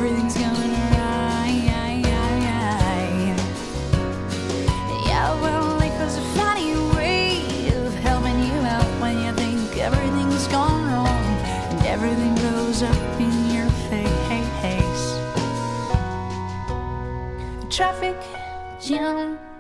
everything's going right. Yeah, well, life is a funny way of helping you out when you think everything's gone wrong and everything goes up in your face. Traffic jam